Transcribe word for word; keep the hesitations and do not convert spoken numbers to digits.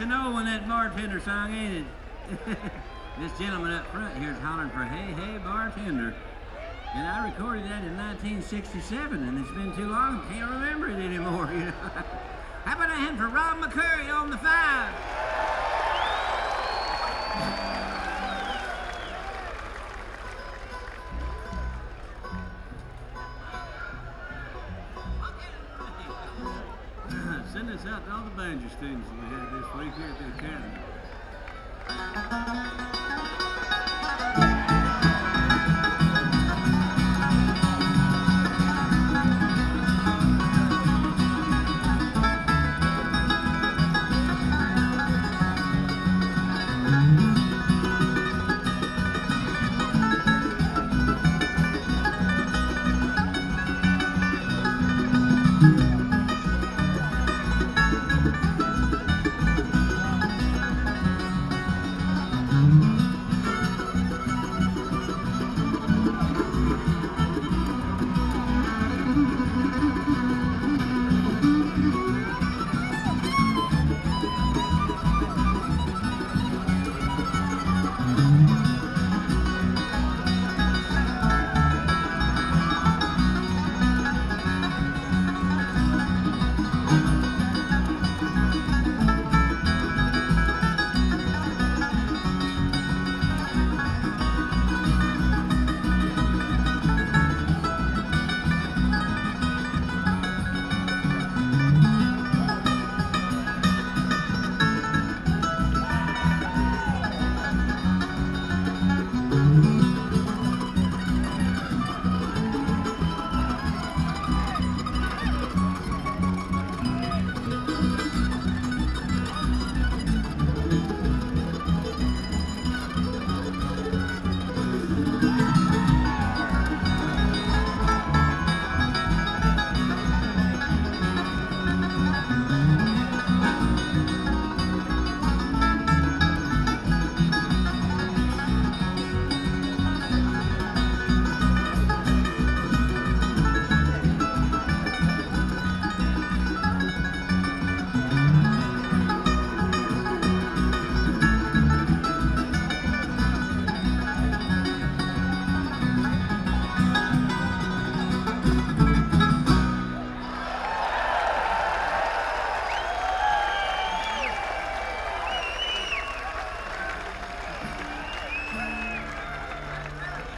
to know when that bartender song, ain't it? This gentleman up front here is hollering for "Hey, hey, bartender." And I recorded that in nineteen sixty-seven, and it's been too long, I can't remember it anymore, you know. How about a hand for Rob McCurry on the five? Send this out to all the banjo students that we had this week here at the Academy.